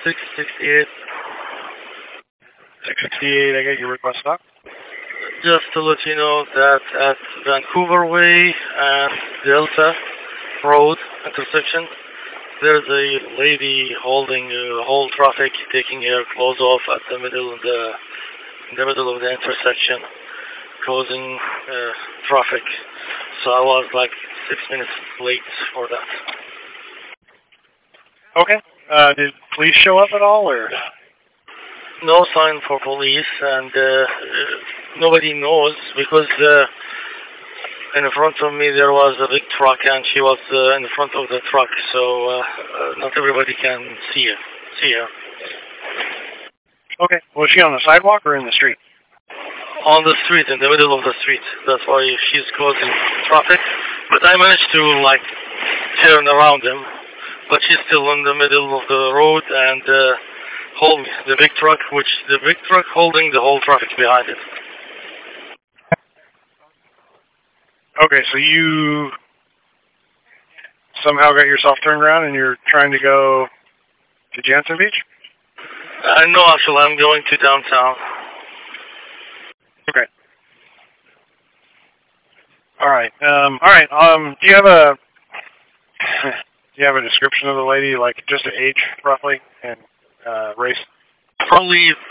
668. 668, I got your request up. Just to let you know that at Vancouver Way and Delta Road intersection, there's a lady holding whole traffic, taking her clothes off at the middle of the intersection, causing traffic. So I was like 6 minutes late for that. Okay. Did police show up at all, or? No sign for police, and nobody knows because in front of me there was a big truck, and she was in front of the truck, so not everybody can see her. Okay. Was she on the sidewalk or in the street? On the street, in the middle of the street. That's why she's causing traffic. But I managed to turn around him, but she's still in the middle of the road and holding the big truck holding the whole traffic behind it. Okay, so you somehow got yourself turned around and you're trying to go to Jansen Beach? No, actually, I'm going to downtown. Okay. All right. Do you have a description of the lady, like just an age roughly and race? Probably